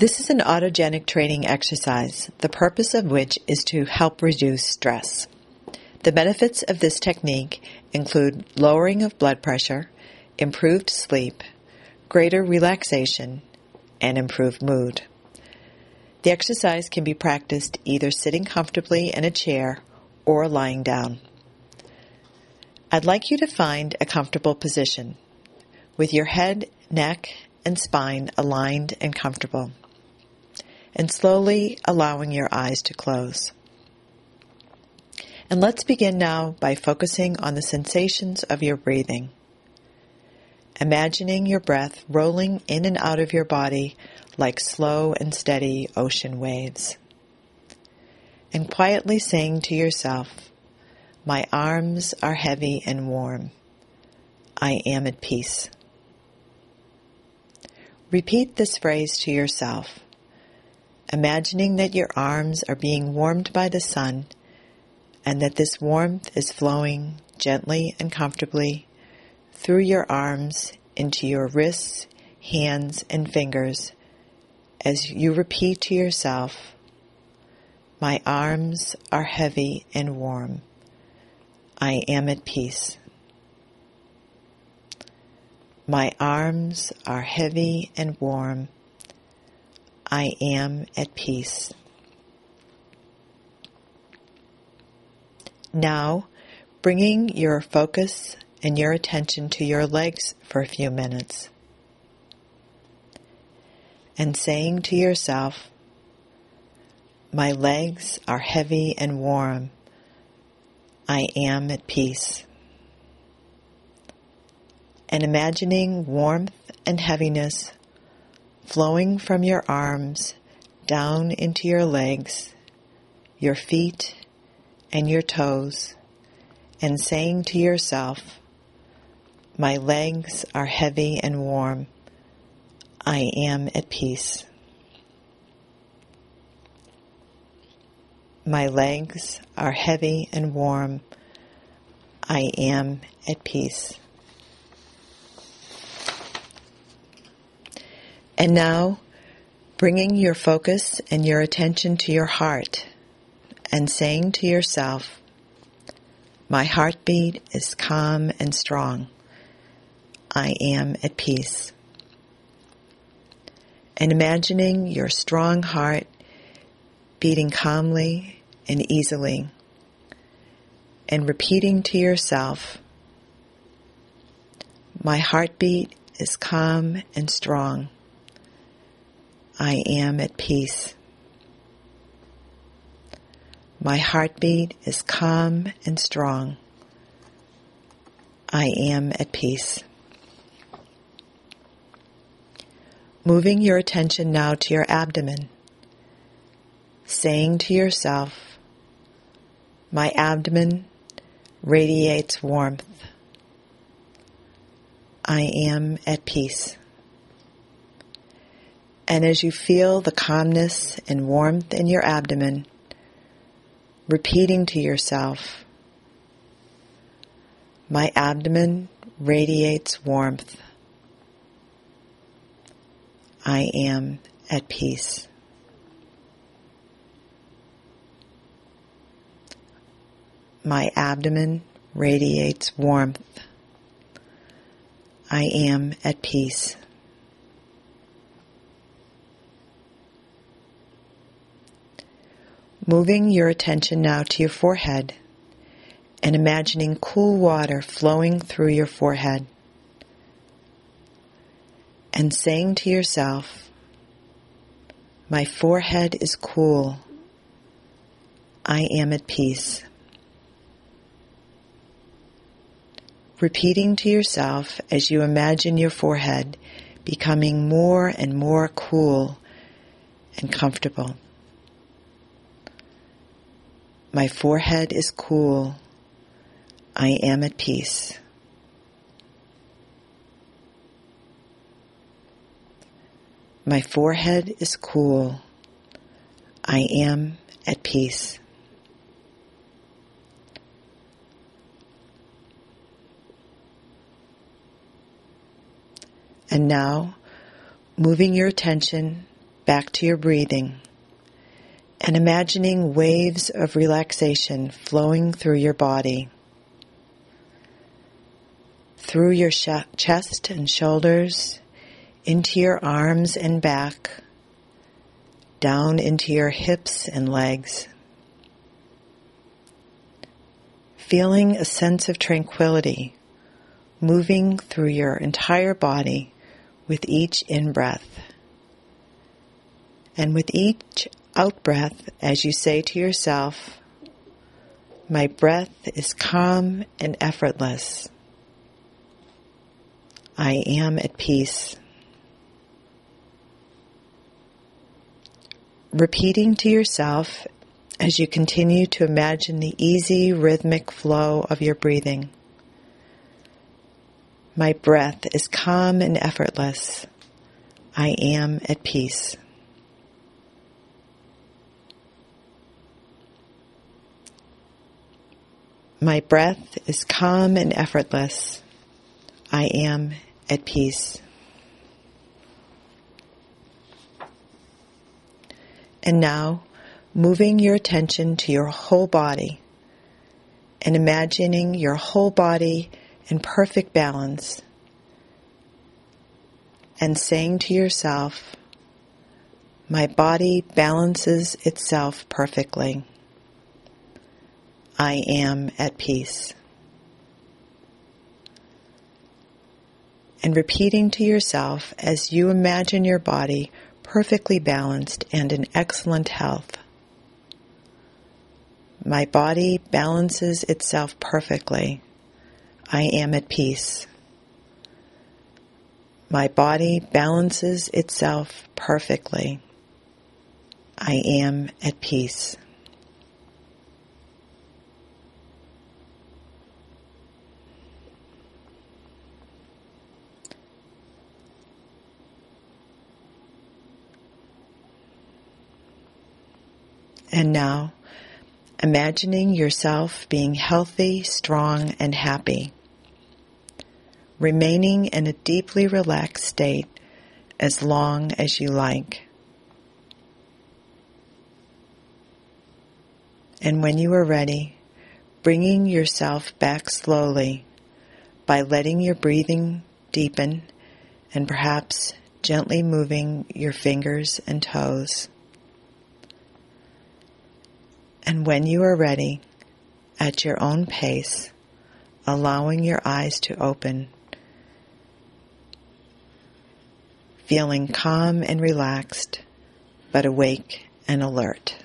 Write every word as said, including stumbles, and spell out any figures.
This is an autogenic training exercise, the purpose of which is to help reduce stress. The benefits of this technique include lowering of blood pressure, improved sleep, greater relaxation, and improved mood. The exercise can be practiced either sitting comfortably in a chair or lying down. I'd like you to find a comfortable position with your head, neck, and spine aligned and comfortable, and slowly allowing your eyes to close. And let's begin now by focusing on the sensations of your breathing. Imagining your breath rolling in and out of your body like slow and steady ocean waves. And quietly saying to yourself, "My arms are heavy and warm. I am at peace." Repeat this phrase to yourself, imagining that your arms are being warmed by the sun and that this warmth is flowing gently and comfortably through your arms into your wrists, hands, and fingers as you repeat to yourself, "My arms are heavy and warm. I am at peace." My arms are heavy and warm. I am at peace. Now, bringing your focus and your attention to your legs for a few minutes and saying to yourself, "My legs are heavy and warm. I am at peace." And imagining warmth and heaviness flowing from your arms down into your legs, your feet, and your toes, and saying to yourself, "My legs are heavy and warm. I am at peace." My legs are heavy and warm. I am at peace. And now, bringing your focus and your attention to your heart and saying to yourself, "My heartbeat is calm and strong. I am at peace." And imagining your strong heart beating calmly and easily, and repeating to yourself, "My heartbeat is calm and strong. I am at peace." My heartbeat is calm and strong. I am at peace. Moving your attention now to your abdomen, saying to yourself, "My abdomen radiates warmth. I am at peace." And as you feel the calmness and warmth in your abdomen, repeating to yourself, "My abdomen radiates warmth. I am at peace." My abdomen radiates warmth. I am at peace. Moving your attention now to your forehead and imagining cool water flowing through your forehead and saying to yourself, "My forehead is cool. I am at peace." Repeating to yourself as you imagine your forehead becoming more and more cool and comfortable. My forehead is cool. I am at peace. My forehead is cool. I am at peace. And now, moving your attention back to your breathing and imagining waves of relaxation flowing through your body, through your sh- chest and shoulders, into your arms and back, down into your hips and legs, feeling a sense of tranquility moving through your entire body with each in-breath. And with each out-breath, as you say to yourself, my breath is calm and effortless. I am at peace. Repeating to yourself as you continue to imagine the easy rhythmic flow of your breathing. My breath is calm and effortless. I am at peace. My breath is calm and effortless. I am at peace. And now, moving your attention to your whole body and imagining your whole body in perfect balance and saying to yourself, my body balances itself perfectly. I am at peace. And repeating to yourself as you imagine your body perfectly balanced and in excellent health. My body balances itself perfectly. I am at peace. My body balances itself perfectly. I am at peace. And now, imagining yourself being healthy, strong, and happy, remaining in a deeply relaxed state as long as you like. And when you are ready, bringing yourself back slowly by letting your breathing deepen and perhaps gently moving your fingers and toes. And when you are ready, at your own pace, allowing your eyes to open, feeling calm and relaxed, but awake and alert.